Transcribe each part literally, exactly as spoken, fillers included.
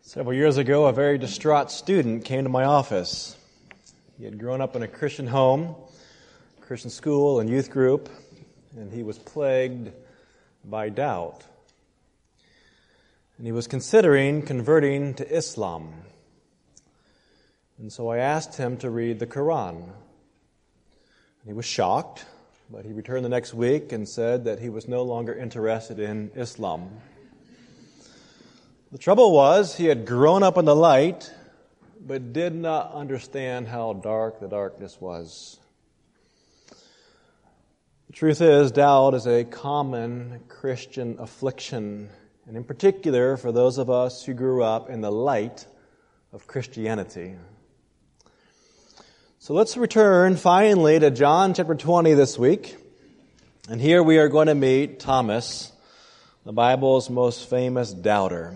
Several years ago, a very distraught student came to my office. He had grown up in a Christian home, Christian school, and youth group, and he was plagued by doubt. And he was considering converting to Islam. And so I asked him to read the Quran. He was shocked, but he returned the next week and said that he was no longer interested in Islam. The trouble was, he had grown up in the light, but did not understand how dark the darkness was. The truth is, doubt is a common Christian affliction, and in particular for those of us who grew up in the light of Christianity. So let's return finally to John chapter twenty this week, and here we are going to meet Thomas, the Bible's most famous doubter.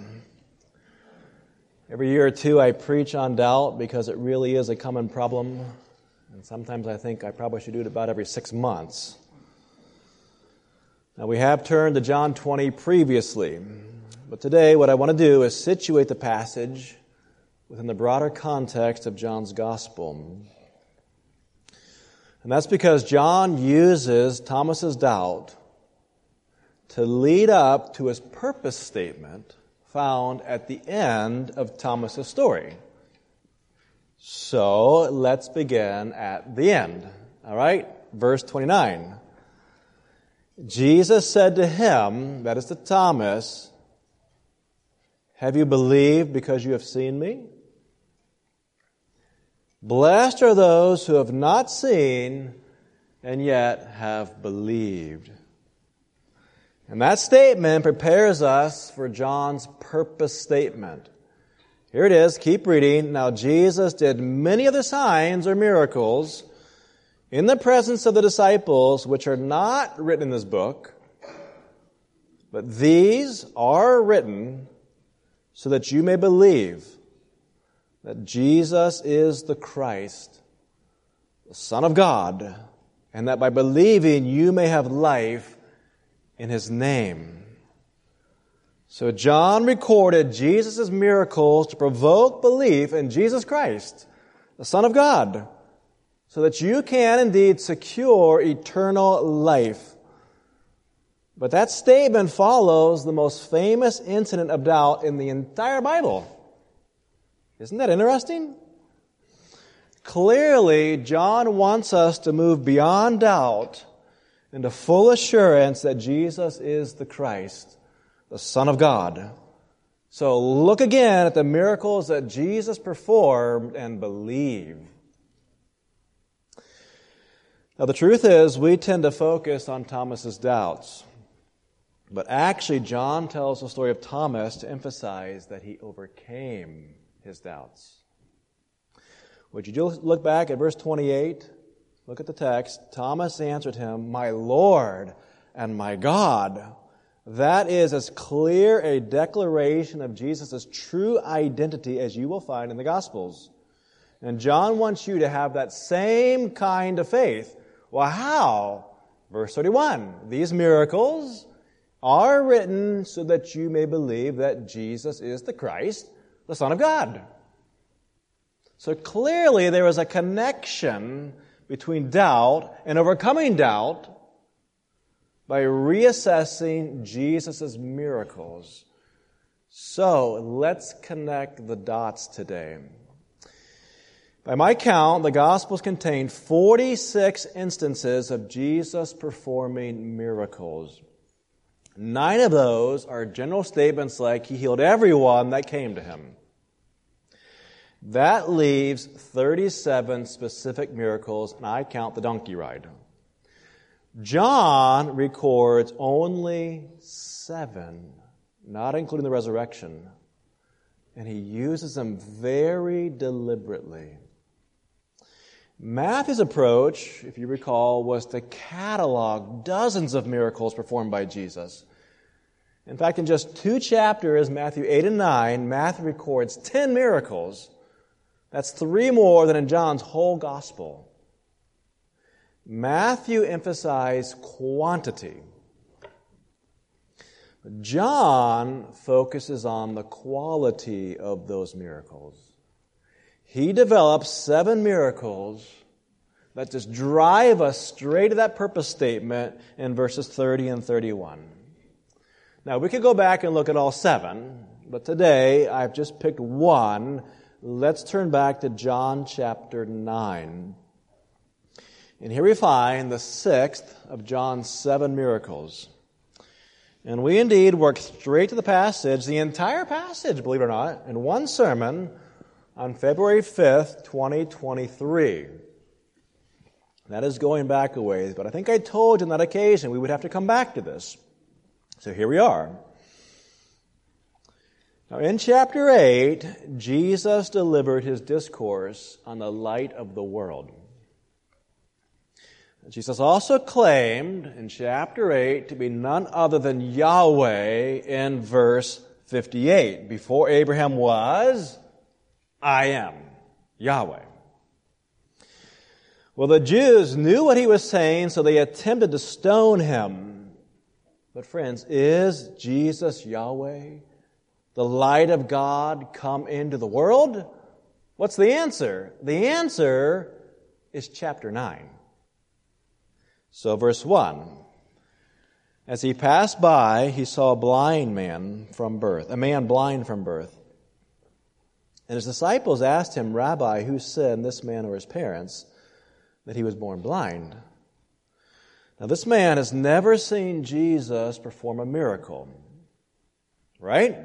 Every year or two I preach on doubt because it really is a common problem, and sometimes I think I probably should do it about every six months. Now we have turned to John twenty previously, but today what I want to do is situate the passage within the broader context of John's gospel. And that's because John uses Thomas's doubt to lead up to his purpose statement found at the end of Thomas's story. So let's begin at the end. All right? Verse twenty-nine. Jesus said to him, that is to Thomas, "Have you believed because you have seen me? Blessed are those who have not seen and yet have believed." And that statement prepares us for John's purpose statement. Here it is, keep reading. "Now Jesus did many other signs or miracles in the presence of the disciples, which are not written in this book, but these are written so that you may believe that Jesus is the Christ, the Son of God, and that by believing you may have life in His name." So John recorded Jesus' miracles to provoke belief in Jesus Christ, the Son of God, so that you can indeed secure eternal life. But that statement follows the most famous incident of doubt in the entire Bible. Isn't that interesting? Clearly, John wants us to move beyond doubt into full assurance that Jesus is the Christ, the Son of God. So look again at the miracles that Jesus performed and believe. Now the truth is, we tend to focus on Thomas's doubts. But actually, John tells the story of Thomas to emphasize that he overcame his doubts. Would you just look back at verse twenty-eight? Look at the text. "Thomas answered him, 'My Lord and my God.'" That is as clear a declaration of Jesus' true identity as you will find in the Gospels. And John wants you to have that same kind of faith. Well, how? Verse thirty-one, "These miracles are written so that you may believe that Jesus is the Christ, the Son of God." So clearly there is a connection between doubt and overcoming doubt by reassessing Jesus' miracles. So let's connect the dots today. By my count, the Gospels contain forty-six instances of Jesus performing miracles. Nine of those are general statements like He healed everyone that came to Him. That leaves thirty-seven specific miracles, and I count the donkey ride. John records only seven, not including the resurrection, and he uses them very deliberately. Matthew's approach, if you recall, was to catalog dozens of miracles performed by Jesus. In fact, in just two chapters, Matthew eight and nine, Matthew records ten miracles. That's three more than in John's whole gospel. Matthew emphasized quantity. John focuses on the quality of those miracles. He develops seven miracles that just drive us straight to that purpose statement in verses thirty and thirty-one. Now, we could go back and look at all seven, but today I've just picked one. Let's turn back to John chapter nine. And here we find the sixth of John's seven miracles. And we indeed work straight to the passage, the entire passage, believe it or not, in one sermon on February fifth, twenty twenty-three. That is going back a ways, but I think I told you on that occasion we would have to come back to this. So here we are. Now in chapter eight, Jesus delivered his discourse on the light of the world. Jesus also claimed in chapter eight to be none other than Yahweh in verse fifty-eight. Before Abraham was, I am Yahweh. Well, the Jews knew what he was saying, so they attempted to stone him. But friends, is Jesus Yahweh? The light of God come into the world? What's the answer? The answer is chapter nine. So verse one, as he passed by, he saw a blind man from birth, a man blind from birth. And his disciples asked him, Rabbi, who sinned, this man or his parents, that he was born blind? Now this man has never seen Jesus perform a miracle. Right?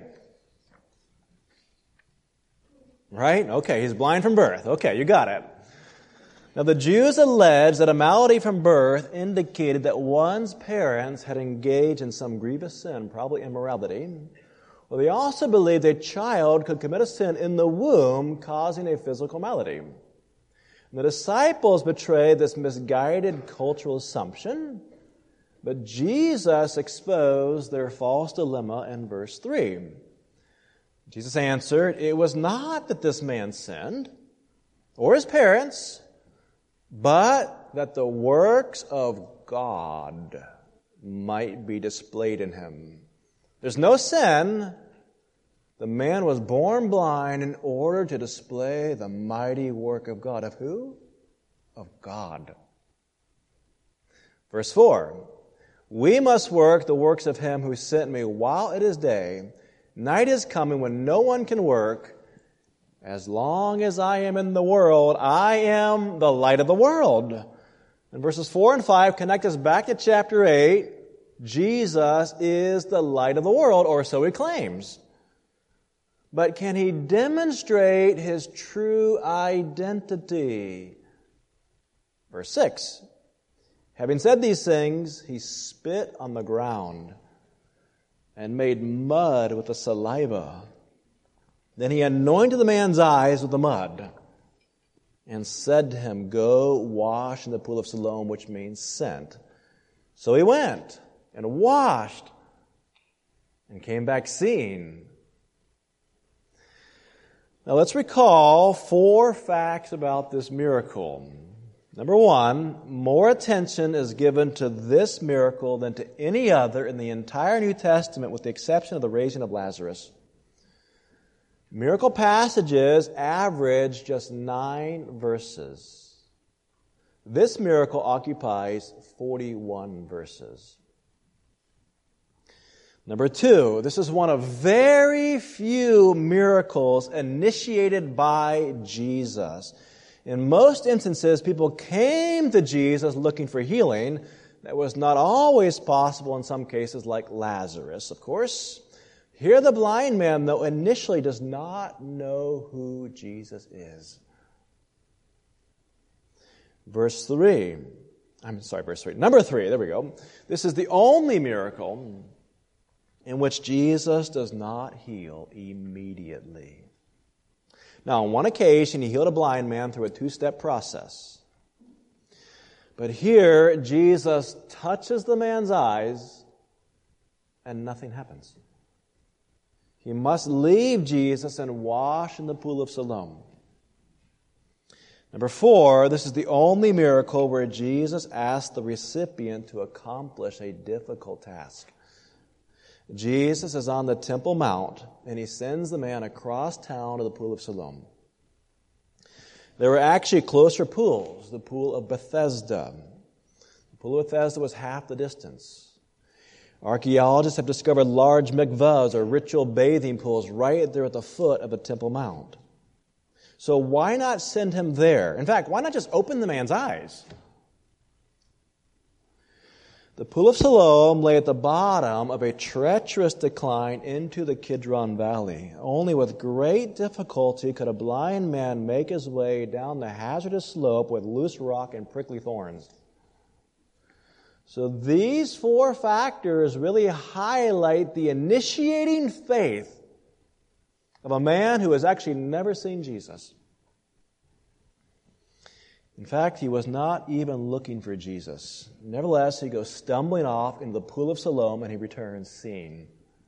Right? Okay, he's blind from birth. Okay, you got it. Now, the Jews alleged that a malady from birth indicated that one's parents had engaged in some grievous sin, probably immorality. Well, they also believed a child could commit a sin in the womb, causing a physical malady. And the disciples betrayed this misguided cultural assumption, but Jesus exposed their false dilemma in verse three. Jesus answered, it was not that this man sinned, or his parents, but that the works of God might be displayed in him. There's no sin. The man was born blind in order to display the mighty work of God. Of who? Of God. Verse four, we must work the works of him who sent me while it is day. Night is coming when no one can work. As long as I am in the world, I am the light of the world. And verses four and five connect us back to chapter eight. Jesus is the light of the world, or so he claims. But can he demonstrate his true identity? Verse six, having said these things, he spit on the ground and made mud with the saliva. Then he anointed the man's eyes with the mud and said to him, go wash in the pool of Siloam, which means sent. So he went and washed and came back seeing. Now let's recall four facts about this miracle. Number one, more attention is given to this miracle than to any other in the entire New Testament, with the exception of the raising of Lazarus. Miracle passages average just nine verses. This miracle occupies forty-one verses. Number two, this is one of very few miracles initiated by Jesus. In most instances, people came to Jesus looking for healing. That was not always possible in some cases, like Lazarus, of course. Here the blind man, though, initially does not know who Jesus is. Verse three. I'm sorry, verse three. Number three, there we go. This is the only miracle in which Jesus does not heal immediately. Now, on one occasion, he healed a blind man through a two-step process. But here, Jesus touches the man's eyes, and nothing happens. He must leave Jesus and wash in the pool of Siloam. Number four, this is the only miracle where Jesus asked the recipient to accomplish a difficult task. Jesus is on the Temple Mount, and he sends the man across town to the pool of Siloam. There were actually closer pools, the pool of Bethesda. The pool of Bethesda was half the distance. Archaeologists have discovered large mikvahs, or ritual bathing pools, right there at the foot of the Temple Mount. So why not send him there? In fact, why not just open the man's eyes? The pool of Siloam lay at the bottom of a treacherous decline into the Kidron Valley. Only with great difficulty could a blind man make his way down the hazardous slope with loose rock and prickly thorns. So these four factors really highlight the initiating faith of a man who has actually never seen Jesus. In fact, he was not even looking for Jesus. Nevertheless, he goes stumbling off into the pool of Siloam, and he returns seeing.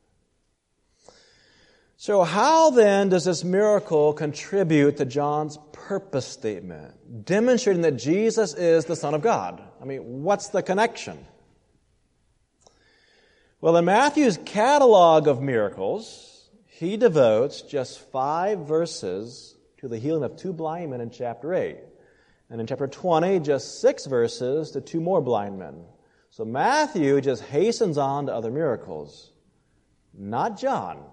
So how then does this miracle contribute to John's purpose statement, demonstrating that Jesus is the Son of God? I mean, what's the connection? Well, in Matthew's catalog of miracles, he devotes just five verses to the healing of two blind men in chapter eight. And in chapter twenty, just six verses to two more blind men. So Matthew just hastens on to other miracles. Not John.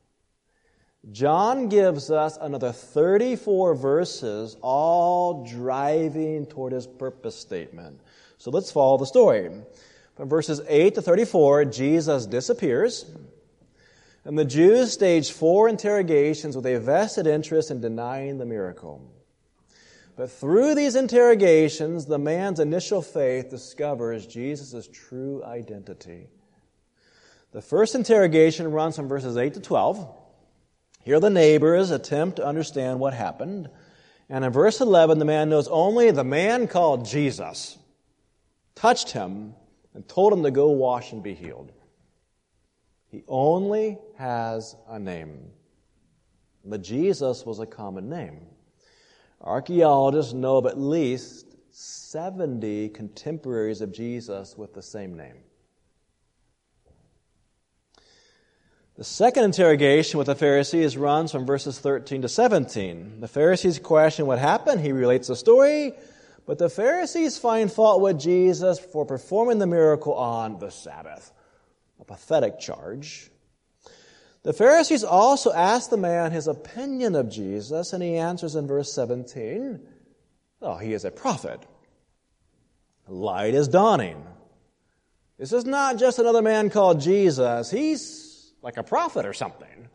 John gives us another thirty-four verses, all driving toward his purpose statement. So let's follow the story. From verses eight to thirty-four, Jesus disappears, and the Jews stage four interrogations with a vested interest in denying the miracle. But through these interrogations, the man's initial faith discovers Jesus' true identity. The first interrogation runs from verses eight to twelve. Here the neighbors attempt to understand what happened. And in verse eleven, the man knows only the man called Jesus touched him and told him to go wash and be healed. He only has a name. But Jesus was a common name. Archaeologists know of at least seventy contemporaries of Jesus with the same name. The second interrogation with the Pharisees runs from verses thirteen to seventeen. The Pharisees question what happened. He relates the story, but the Pharisees find fault with Jesus for performing the miracle on the Sabbath. A pathetic charge. The Pharisees also ask the man his opinion of Jesus, and he answers in verse seventeen, oh, he is a prophet. Light is dawning. This is not just another man called Jesus. He's like a prophet or something.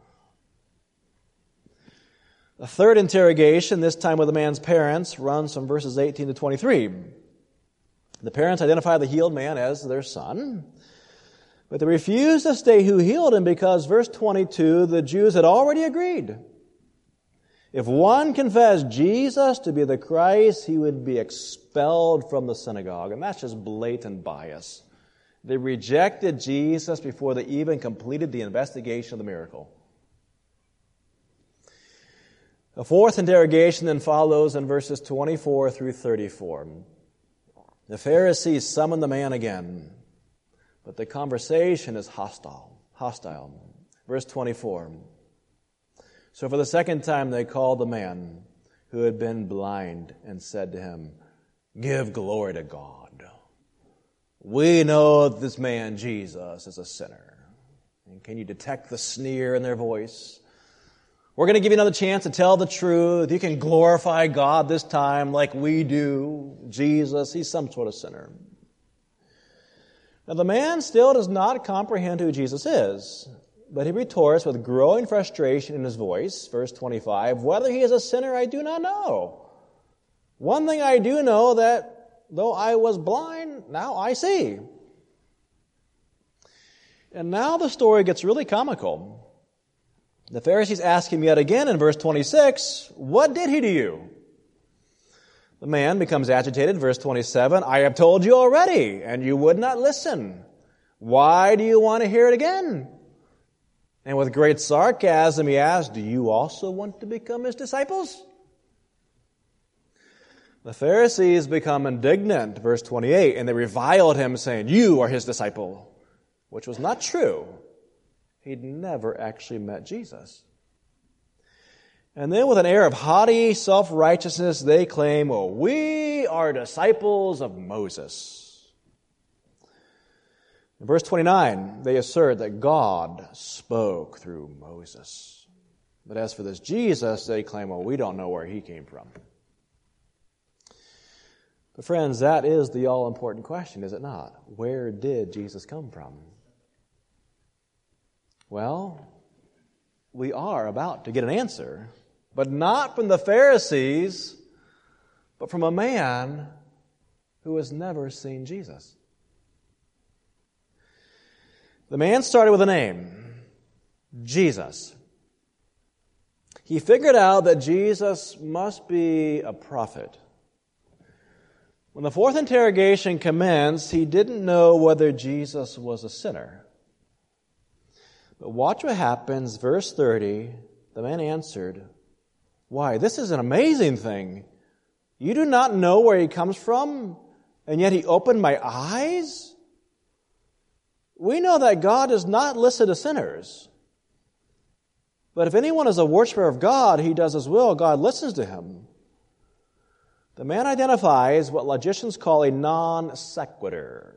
The third interrogation, this time with the man's parents, runs from verses eighteen to twenty-three. The parents identify the healed man as their son, but they refuse to state who healed him because, verse twenty-two, the Jews had already agreed. If one confessed Jesus to be the Christ, he would be expelled from the synagogue. And that's just blatant bias. They rejected Jesus before they even completed the investigation of the miracle. A fourth interrogation then follows in verses twenty-four through thirty-four. The Pharisees summon the man again. But the conversation is hostile. Hostile. Verse twenty-four. So for the second time they called the man who had been blind and said to him, give glory to God. We know this man, Jesus, is a sinner. And can you detect the sneer in their voice? We're going to give you another chance to tell the truth. You can glorify God this time like we do. Jesus, he's some sort of sinner. Now, the man still does not comprehend who Jesus is, but he retorts with growing frustration in his voice, verse twenty-five, whether he is a sinner, I do not know. One thing I do know, that though I was blind, now I see. And now the story gets really comical. The Pharisees ask him yet again in verse twenty-six, what did he to you? The man becomes agitated, verse twenty-seven, I have told you already, and you would not listen. Why do you want to hear it again? And with great sarcasm he asks, do you also want to become his disciples? The Pharisees become indignant, verse twenty-eight, and they reviled him, saying, you are his disciple, which was not true. he'd never actually met Jesus. And then with an air of haughty self-righteousness, they claim, well, we are disciples of Moses. In verse twenty-nine, they assert that God spoke through Moses. But as for this Jesus, they claim, well, we don't know where he came from. But friends, that is the all-important question, is it not? Where did Jesus come from? Well, we are about to get an answer, but not from the Pharisees, but from a man who has never seen Jesus. The man started with a name, Jesus. He figured out that Jesus must be a prophet. When the fourth interrogation commenced, he didn't know whether Jesus was a sinner. But watch what happens, verse thirty, the man answered, "Why, this is an amazing thing. You do not know where he comes from, and yet he opened my eyes? We know that God does not listen to sinners. But if anyone is a worshiper of God, he does his will, God listens to him." The man identifies what logicians call a non sequitur.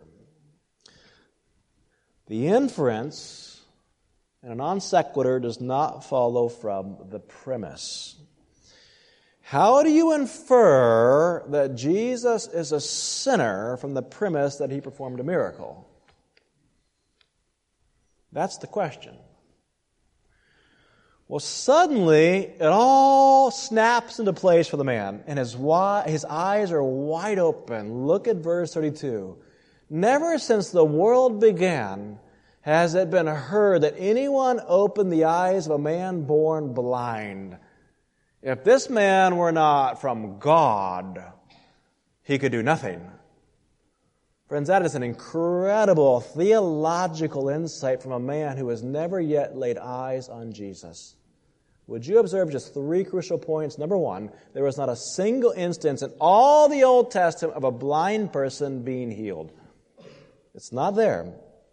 The inference in a non sequitur does not follow from the premise. How do you infer that Jesus is a sinner from the premise that he performed a miracle? That's the question. Well, suddenly, it all snaps into place for the man, and his, wi- his eyes are wide open. Look at verse thirty-two. Never since the world began has it been heard that anyone opened the eyes of a man born blind. If this man were not from God, he could do nothing. Friends, that is an incredible theological insight from a man who has never yet laid eyes on Jesus. Would you observe just three crucial points? Number one, there was not a single instance in all the Old Testament of a blind person being healed. It's not there.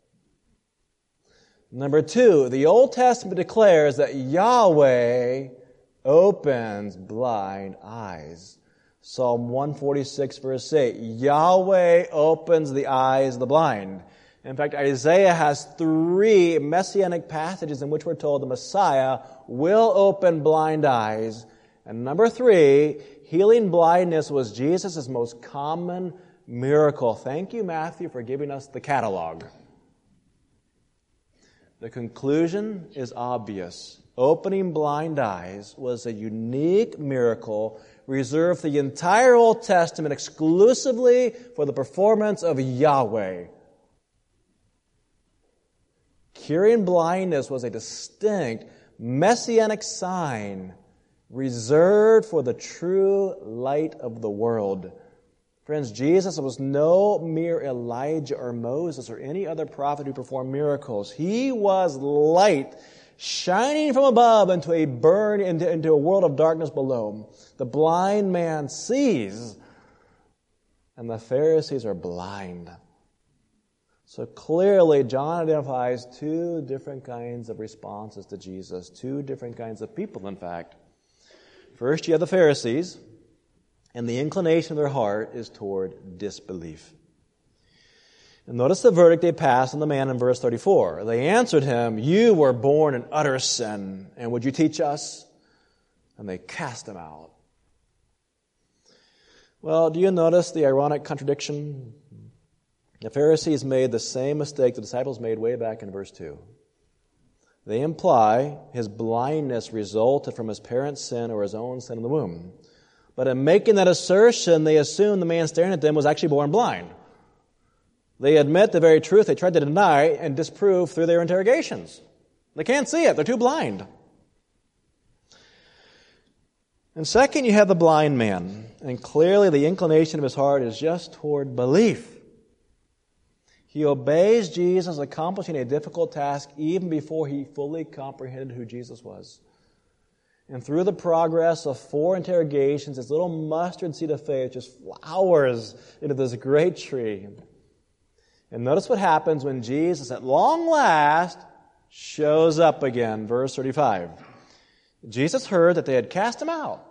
Number two, the Old Testament declares that Yahweh opens blind eyes. Psalm one forty-six, verse eight, Yahweh opens the eyes of the blind. In fact, Isaiah has three messianic passages in which we're told the Messiah will open blind eyes. And number three, healing blindness was Jesus' most common miracle. Thank you, Matthew, for giving us the catalog. The conclusion is obvious. Opening blind eyes was a unique miracle reserved for the entire Old Testament exclusively for the performance of Yahweh. Curing blindness was a distinct messianic sign reserved for the true light of the world. Friends, Jesus was no mere Elijah or Moses or any other prophet who performed miracles. He was light shining from above into a burn into, into a world of darkness below. The blind man sees, and the Pharisees are blind. So clearly, John identifies two different kinds of responses to Jesus, two different kinds of people, in fact. First, you have the Pharisees, and the inclination of their heart is toward disbelief. And notice the verdict they passed on the man in verse thirty-four. They answered him, "You were born in utter sin, and would you teach us?" And they cast him out. Well, do you notice the ironic contradiction? The Pharisees made the same mistake the disciples made way back in verse two. They imply his blindness resulted from his parents' sin or his own sin in the womb. But in making that assertion, they assume the man staring at them was actually born blind. They admit the very truth they tried to deny and disprove through their interrogations. They can't see it. They're too blind. And second, you have the blind man. And clearly the inclination of his heart is just toward belief. He obeys Jesus, accomplishing a difficult task even before he fully comprehended who Jesus was. And through the progress of four interrogations, this little mustard seed of faith just flowers into this great tree. And notice what happens when Jesus, at long last, shows up again, verse thirty-five. Jesus heard that they had cast him out.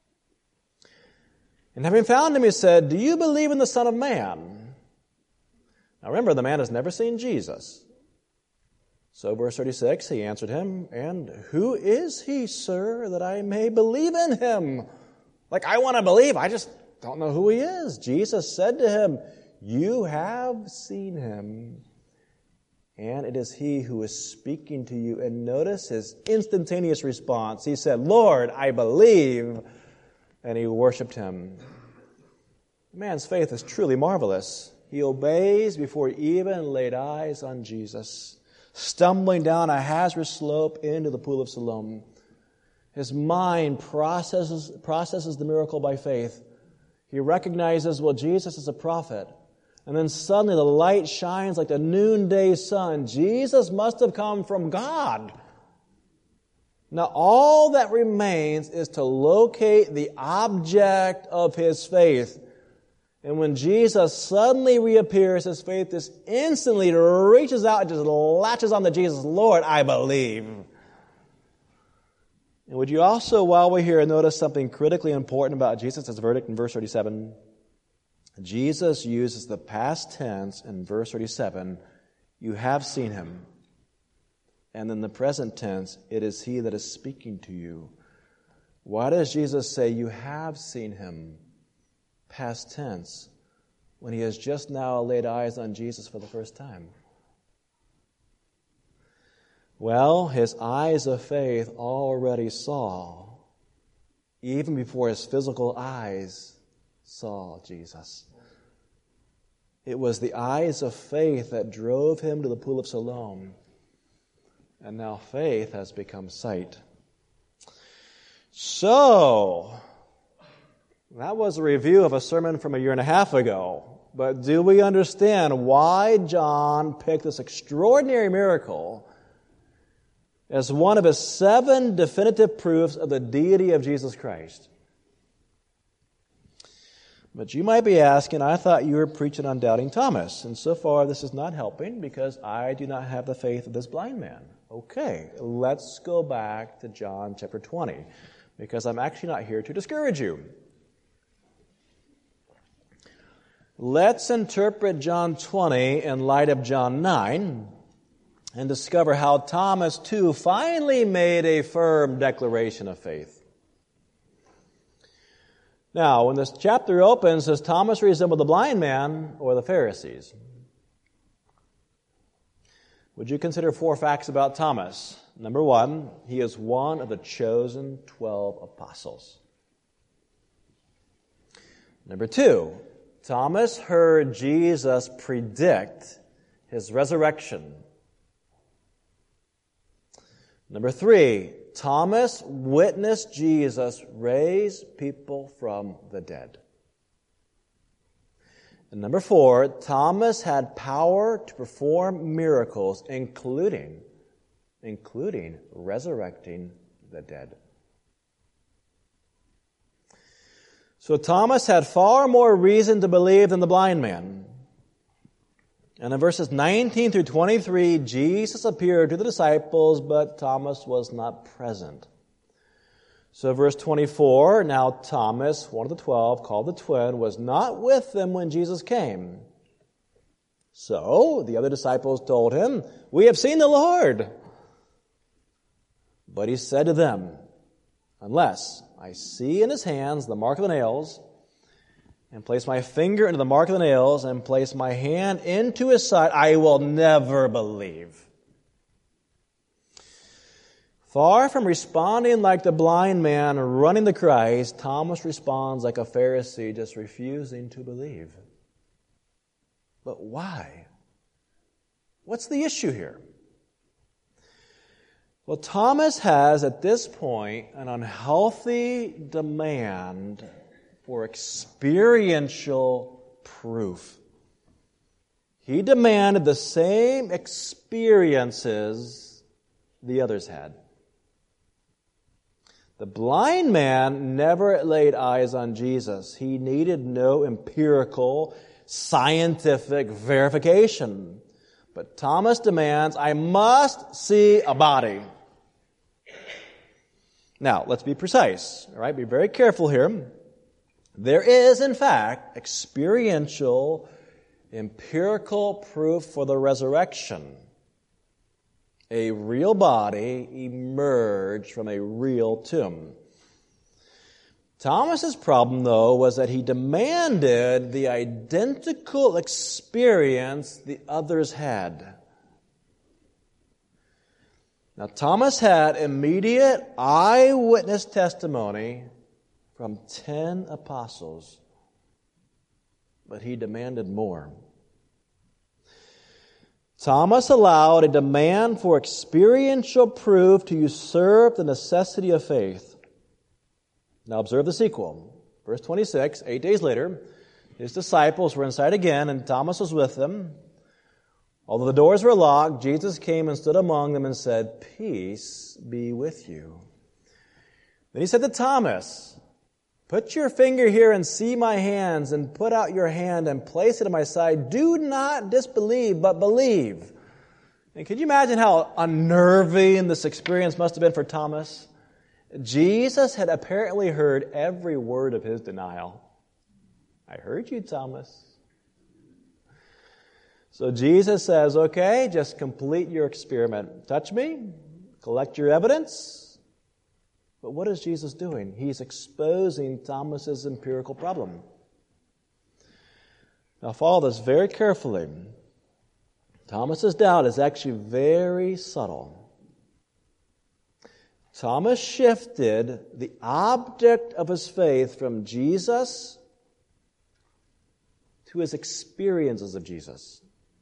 And having found him, he said, "Do you believe in the Son of Man?" Now remember, the man has never seen Jesus. So verse thirty-six, he answered him, "And who is he, sir, that I may believe in him?" Like, I want to believe, I just don't know who he is. Jesus said to him, "You have seen him, and it is he who is speaking to you." And notice his instantaneous response. He said, "Lord, I believe." And he worshiped him. The man's faith is truly marvelous. He obeys before he even laid eyes on Jesus, stumbling down a hazardous slope into the pool of Siloam. His mind processes, processes the miracle by faith. He recognizes, well, Jesus is a prophet. And then suddenly the light shines like the noonday sun. Jesus must have come from God. Now all that remains is to locate the object of his faith. And when Jesus suddenly reappears, his faith just instantly reaches out and just latches onto Jesus. "Lord, I believe." And would you also, while we're here, notice something critically important about Jesus' verdict in verse thirty-seven? Jesus uses the past tense in verse thirty-seven, "You have seen him." And in the present tense, "It is he that is speaking to you." Why does Jesus say, "You have seen him," past tense, when he has just now laid eyes on Jesus for the first time? Well, his eyes of faith already saw, even before his physical eyes saw Jesus. It was the eyes of faith that drove him to the pool of Siloam. And now faith has become sight. So, that was a review of a sermon from a year and a half ago. But do we understand why John picked this extraordinary miracle as one of his seven definitive proofs of the deity of Jesus Christ? But you might be asking, I thought you were preaching on doubting Thomas. And so far this is not helping because I do not have the faith of this blind man. Okay, let's go back to John chapter twenty, because I'm actually not here to discourage you. Let's interpret John twenty in light of John nine and discover how Thomas too finally made a firm declaration of faith. Now, when this chapter opens, does Thomas resemble the blind man or the Pharisees? Would you consider four facts about Thomas? Number one, he is one of the chosen twelve apostles. Number two, Thomas heard Jesus predict his resurrection. Number three, Thomas witnessed Jesus raise people from the dead. And number four, Thomas had power to perform miracles, including, including resurrecting the dead. So Thomas had far more reason to believe than the blind man. And in verses nineteen through twenty-three, Jesus appeared to the disciples, but Thomas was not present. So verse twenty-four, now Thomas, one of the twelve, called the twin, was not with them when Jesus came. So the other disciples told him, "We have seen the Lord." But he said to them, "Unless I see in his hands the mark of the nails, and place my finger into the mark of the nails, and place my hand into his side, I will never believe." Far from responding like the blind man running to Christ, Thomas responds like a Pharisee just refusing to believe. But why? What's the issue here? Well, Thomas has at this point an unhealthy demand for experiential proof. He demanded the same experiences the others had. The blind man never laid eyes on Jesus. He needed no empirical, scientific verification. But Thomas demands, I must see a body. Now, let's be precise, all right? Be very careful here. There is, in fact, experiential, empirical proof for the resurrection. A real body emerged from a real tomb. Thomas's problem, though, was that he demanded the identical experience the others had. Now, Thomas had immediate eyewitness testimony from ten apostles, but he demanded more. Thomas allowed a demand for experiential proof to usurp the necessity of faith. Now observe the sequel. Verse twenty-six, eight days later, his disciples were inside again, and Thomas was with them. Although the doors were locked, Jesus came and stood among them and said, Peace be with you. Then he said to Thomas, Put your finger here and see my hands, and put out your hand and place it at my side. Do not disbelieve, but believe. And can you imagine how unnerving this experience must have been for Thomas? Jesus had apparently heard every word of his denial. I heard you, Thomas. So Jesus says, okay, just complete your experiment. Touch me, collect your evidence. But what is Jesus doing? He's exposing Thomas's empirical problem. Now follow this very carefully. Thomas's doubt is actually very subtle. Thomas shifted the object of his faith from Jesus to his experiences of Jesus.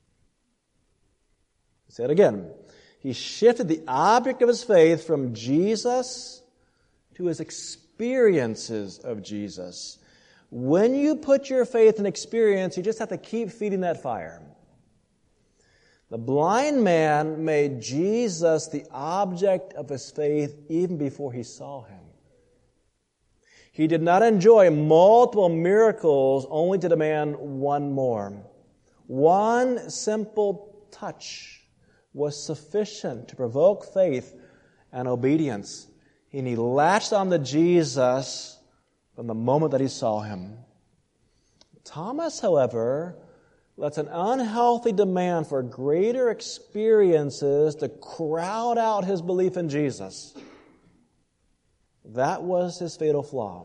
I'll say it again. He shifted the object of his faith from Jesus to his experiences of Jesus. When you put your faith in experience, you just have to keep feeding that fire. The blind man made Jesus the object of his faith even before he saw him. He did not enjoy multiple miracles only to demand one more. One simple touch was sufficient to provoke faith and obedience. And he latched on to Jesus from the moment that he saw him. Thomas, however, lets an unhealthy demand for greater experiences to crowd out his belief in Jesus. That was his fatal flaw.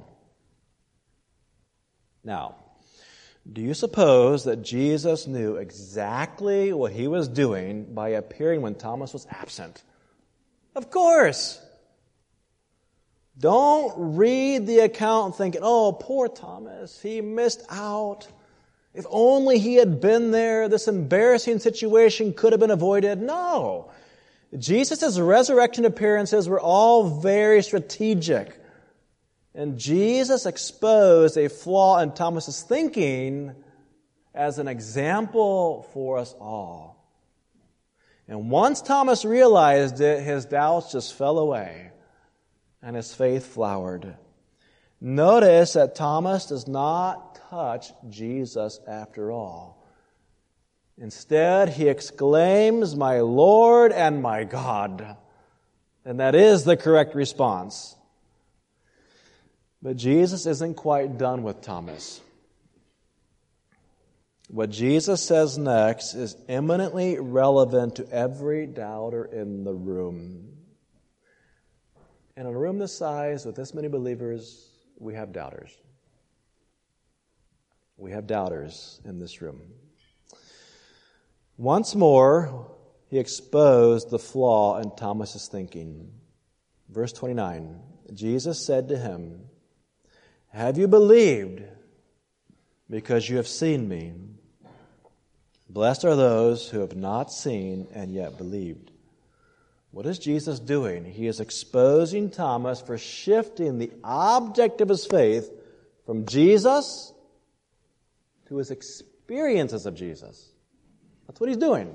Now, do you suppose that Jesus knew exactly what he was doing by appearing when Thomas was absent? Of course. Don't read the account thinking, oh, poor Thomas, he missed out. If only he had been there, this embarrassing situation could have been avoided. No. Jesus' resurrection appearances were all very strategic. And Jesus exposed a flaw in Thomas' thinking as an example for us all. And once Thomas realized it, his doubts just fell away and his faith flowered. Notice that Thomas does not touch Jesus after all. Instead, he exclaims, "My Lord and my God." And that is the correct response. But Jesus isn't quite done with Thomas. What Jesus says next is eminently relevant to every doubter in the room. And in a room this size, with this many believers, we have doubters. We have doubters in this room. Once more, he exposed the flaw in Thomas's thinking. Verse twenty-nine, Jesus said to him, "Have you believed because you have seen me? Blessed are those who have not seen and yet believed." What is Jesus doing? He is exposing Thomas for shifting the object of his faith from Jesus to his experiences of Jesus. That's what he's doing.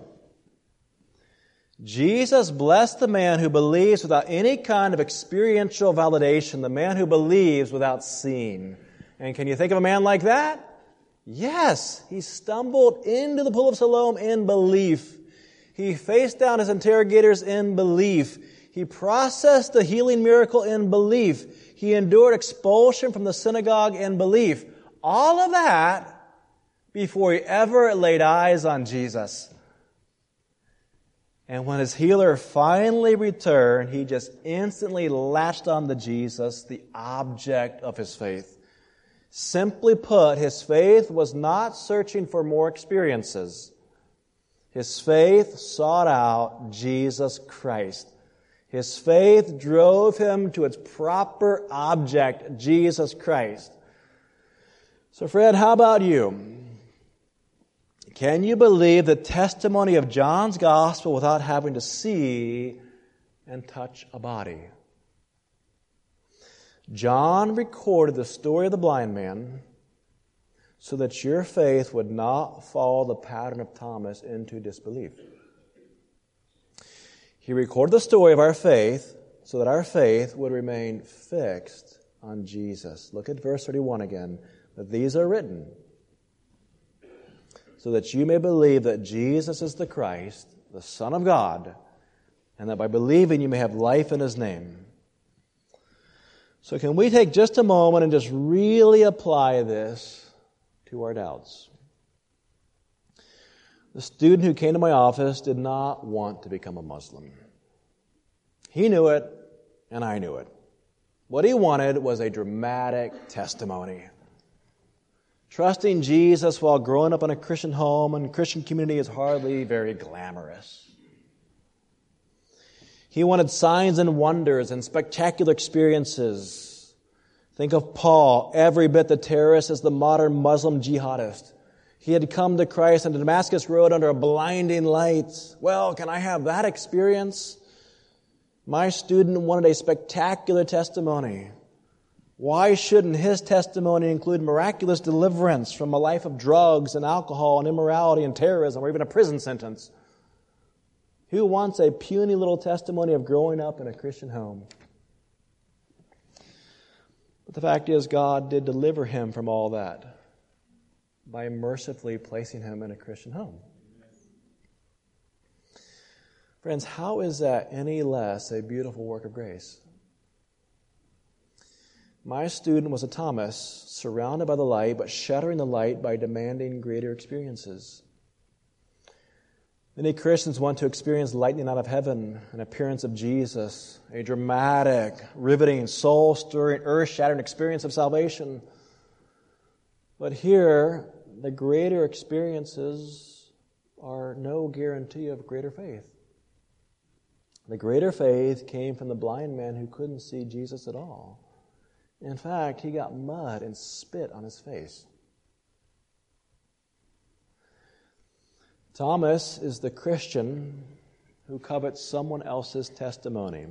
Jesus blessed the man who believes without any kind of experiential validation, the man who believes without seeing. And can you think of a man like that? Yes, he stumbled into the pool of Siloam in belief. He faced down his interrogators in belief. He processed the healing miracle in belief. He endured expulsion from the synagogue in belief. All of that before he ever laid eyes on Jesus. And when his healer finally returned, he just instantly latched on to Jesus, the object of his faith. Simply put, his faith was not searching for more experiences. His faith sought out Jesus Christ. His faith drove him to its proper object, Jesus Christ. So friend, how about you? Can you believe the testimony of John's gospel without having to see and touch a body? John recorded the story of the blind man so that your faith would not follow the pattern of Thomas into disbelief. He recorded the story of our faith so that our faith would remain fixed on Jesus. Look at verse thirty-one again. That these are written so that you may believe that Jesus is the Christ, the Son of God, and that by believing you may have life in His name. So can we take just a moment and just really apply this to our doubts? The student who came to my office did not want to become a Muslim. He knew it, and I knew it. What he wanted was a dramatic testimony. Trusting Jesus while growing up in a Christian home and Christian community is hardly very glamorous. He wanted signs and wonders and spectacular experiences. Think of Paul, every bit the terrorist as the modern Muslim jihadist. He had come to Christ on the Damascus Road under a blinding light. Well, can I have that experience? My student wanted a spectacular testimony. Why shouldn't his testimony include miraculous deliverance from a life of drugs and alcohol and immorality and terrorism or even a prison sentence? Who wants a puny little testimony of growing up in a Christian home? But the fact is, God did deliver him from all that by mercifully placing him in a Christian home. Friends, how is that any less a beautiful work of grace? My student was a Thomas, surrounded by the light, but shuttering the light by demanding greater experiences. Many Christians want to experience lightning out of heaven, an appearance of Jesus, a dramatic, riveting, soul-stirring, earth-shattering experience of salvation. But here, the greater experiences are no guarantee of greater faith. The greater faith came from the blind man who couldn't see Jesus at all. In fact, he got mud and spit on his face. Thomas is the Christian who covets someone else's testimony.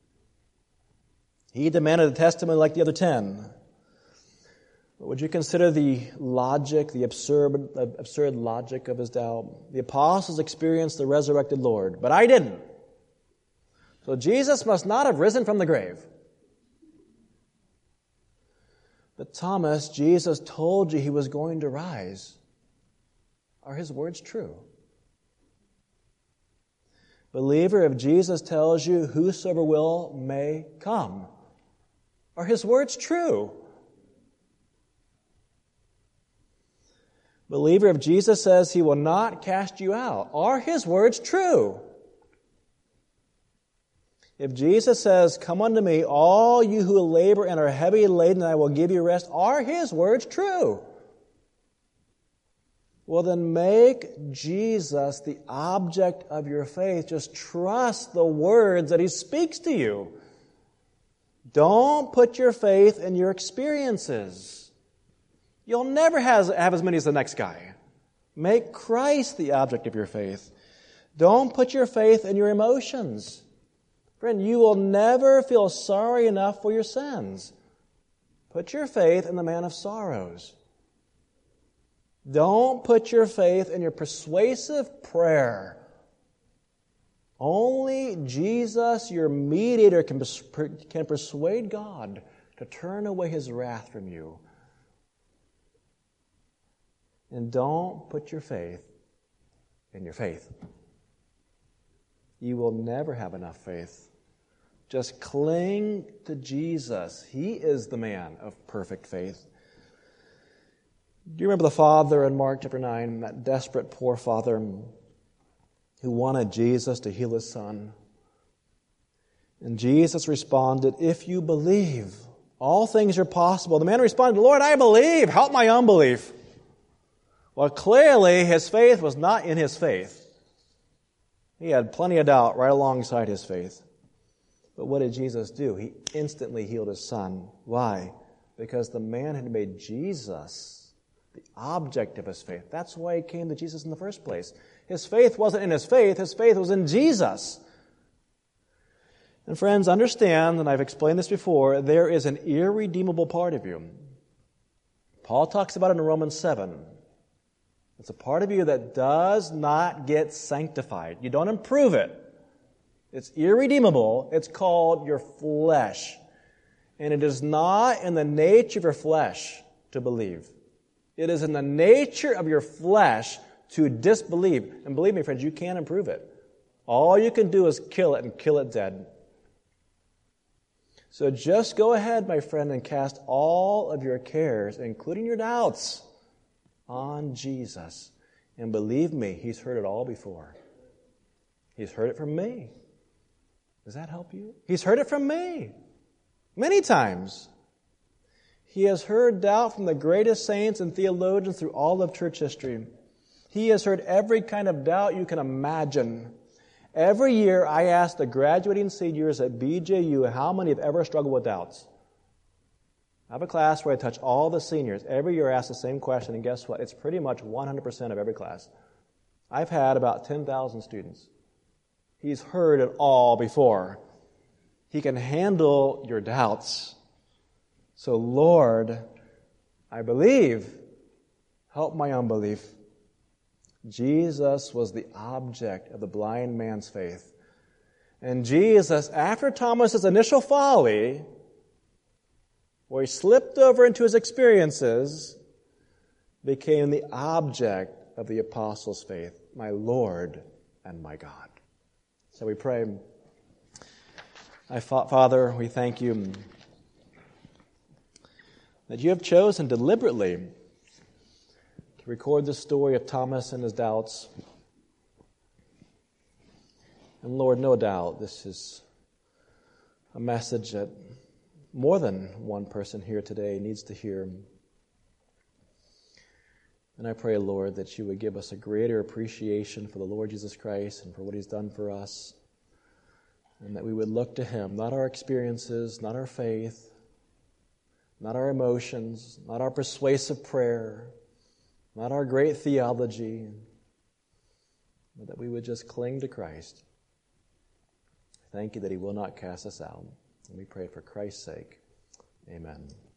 He demanded a testimony like the other ten. But would you consider the logic, the absurd, the absurd logic of his doubt? The apostles experienced the resurrected Lord, but I didn't. So Jesus must not have risen from the grave. But Thomas, Jesus told you he was going to rise. Are his words true? Believer, if Jesus tells you whosoever will may come, are his words true? Believer, if Jesus says he will not cast you out, are his words true? If Jesus says, come unto me, all you who labor and are heavy laden, and I will give you rest, are his words true? Well, then make Jesus the object of your faith. Just trust the words that he speaks to you. Don't put your faith in your experiences. You'll never have, have as many as the next guy. Make Christ the object of your faith. Don't put your faith in your emotions. Friend, you will never feel sorry enough for your sins. Put your faith in the man of sorrows. Don't put your faith in your persuasive prayer. Only Jesus, your mediator, can, can persuade God to turn away his wrath from you. And don't put your faith in your faith. you will never have enough faith. Just cling to Jesus. He is the man of perfect faith. Do you remember the father in Mark chapter nine, that desperate poor father who wanted Jesus to heal his son? And Jesus responded, if you believe, all things are possible. The man responded, Lord, I believe. Help my unbelief. Well, clearly his faith was not in his faith. He had plenty of doubt right alongside his faith. But what did Jesus do? He instantly healed his son. Why? Because the man had made Jesus the object of his faith. That's why he came to Jesus in the first place. His faith wasn't in his faith. His faith was in Jesus. And friends, understand, and I've explained this before, there is an irredeemable part of you. Paul talks about it in Romans seven. It's a part of you that does not get sanctified. You don't improve it. It's irredeemable. It's called your flesh. And it is not in the nature of your flesh to believe. It is in the nature of your flesh to disbelieve. And believe me, friends, you can't improve it. All you can do is kill it and kill it dead. So just go ahead, my friend, and cast all of your cares, including your doubts, on Jesus. And believe me, He's heard it all before. He's heard it from me. Does that help you? He's heard it from me many times. He has heard doubt from the greatest saints and theologians through all of church history. He has heard every kind of doubt you can imagine. Every year I ask the graduating seniors at B J U how many have ever struggled with doubts. I have a class where I touch all the seniors. Every year I ask the same question, and guess what? It's pretty much one hundred percent of every class. I've had about ten thousand students. He's heard it all before. He can handle your doubts. So, Lord, I believe. Help my unbelief. Jesus was the object of the blind man's faith. And Jesus, after Thomas's initial folly, where he slipped over into his experiences, became the object of the apostles' faith, my Lord and my God. So we pray. I, Father, we thank you that you have chosen deliberately to record the story of Thomas and his doubts. And Lord, no doubt this is a message that more than one person here today needs to hear. And I pray, Lord, that you would give us a greater appreciation for the Lord Jesus Christ and for what He's done for us. And that we would look to Him, not our experiences, not our faith, not our emotions, not our persuasive prayer, not our great theology, but that we would just cling to Christ. Thank you that He will not cast us out. And we pray for Christ's sake. Amen.